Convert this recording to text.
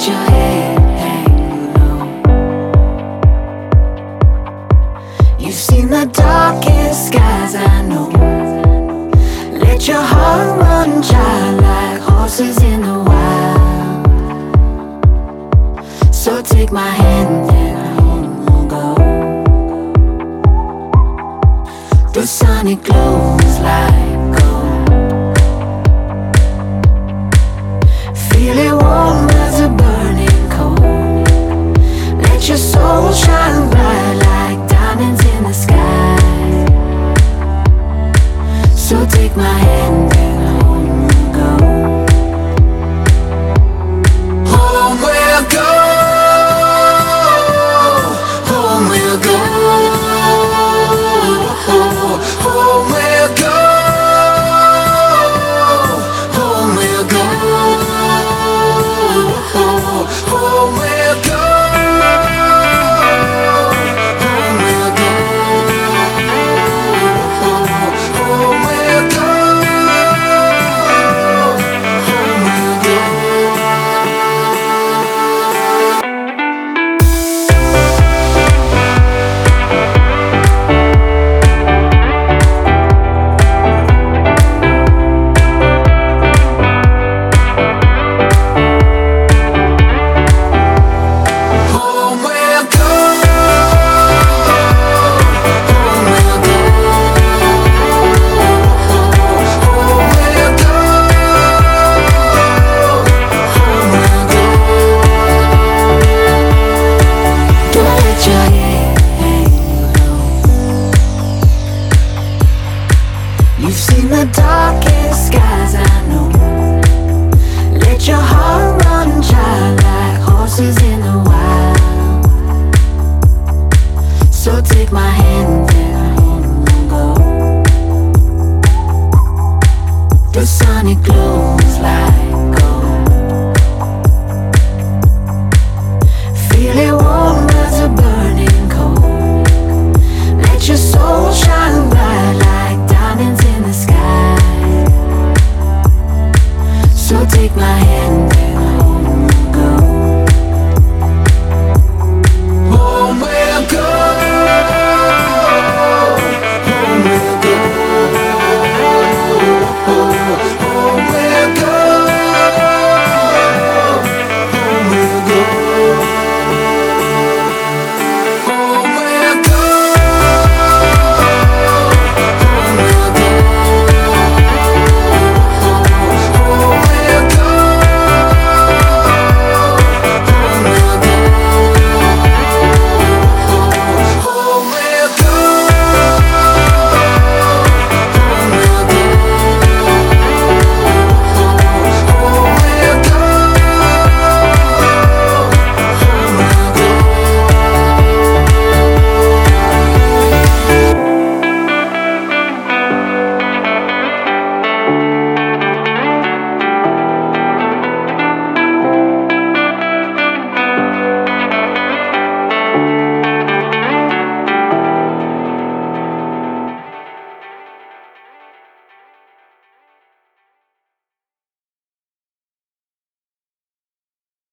your head hang low. You've seen the darkest skies, I know. Let your heart run child like horses in the wild. So take my hand and home we'll go. The sun it glows like gold. Feel it warm as a burning coal. Let your soul shine bright like diamonds in the sky. So take my hand and home we'll go. Home we'll go. Home we'll go. Home we'll go. Home we'll go. Home we'll go. You've seen the darkest skies, I know. Let your heart run child like horses in the wild. So take my hand and home we'll go. The sun it glows like